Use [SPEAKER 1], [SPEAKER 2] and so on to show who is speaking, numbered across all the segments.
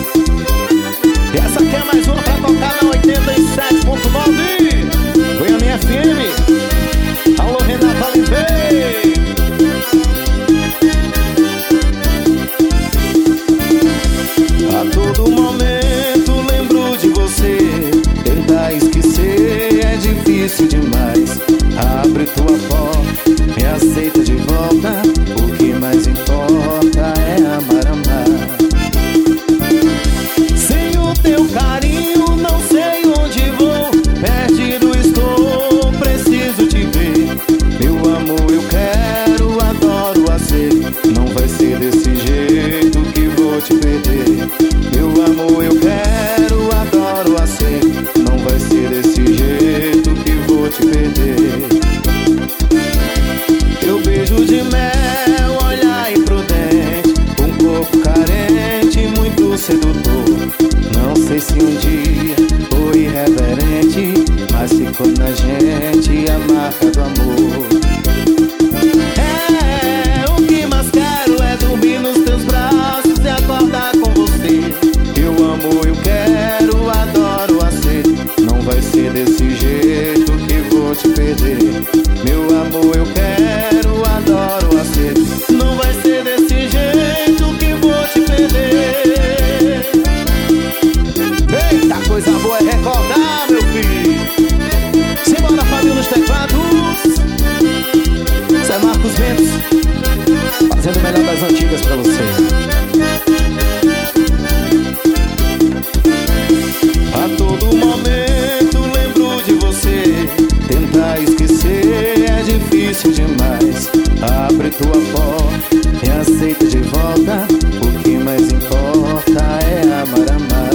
[SPEAKER 1] E essa aqui é mais uma pra tocar na 87.9 Goiânia FM. Alô, Renata Oliveira. A todo momento lembro de você. Tentar esquecer é difícil demais. Abre tua porta, me aceita de volta. O que mais importa é amar, amar. Sem o teu carinho não sei onde vou. Perdido estou, preciso te ver. Meu amor, eu quero, adoro a ser. Não vai ser desse jeito que vou te perder. Meu amor, eu quero, adoro a ser. Não vai ser desse jeito que vou te perder. Teu beijo de mel, olhar imprudente, um corpo carente, muito sedutor. Não sei se um dia foi irreverente, mas ficou na gente a marca do amor. O que mais quero é dormir nos teus braços e acordar com você. Meu amor, eu quero, adoro a ser. Não vai ser desse jeito que vou te perder. Meu amor, eu quero, adoro a ser. Não vai ser desse jeito que vou te perder. Eita, coisa boa é recordar, meu filho. Simbora, Fabinho nos teclados. Zé Marcos Ventos, fazendo o melhor das antigas pra você. A todo momento lembro de você. Tentar esquecer é difícil demais. Abre tua porta, me aceita de volta. O que mais importa é amar, amar.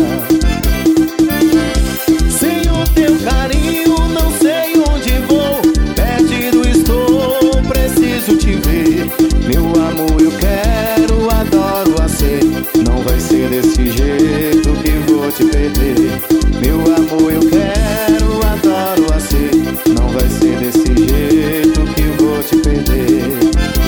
[SPEAKER 1] Sem o teu carinho não sei onde vou. Perdido estou, preciso te ver. Meu amor, eu quero, adoro a ser. Não vai ser desse jeito que vou te perder. Meu amor, eu quero, adoro a ser. Não vai ser desse jeito que vou te perder.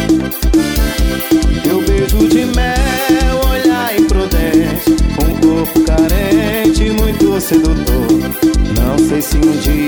[SPEAKER 1] Teu beijo de mel, olhar imprudente, um corpo carente, muito sedutor. Não sei se um dia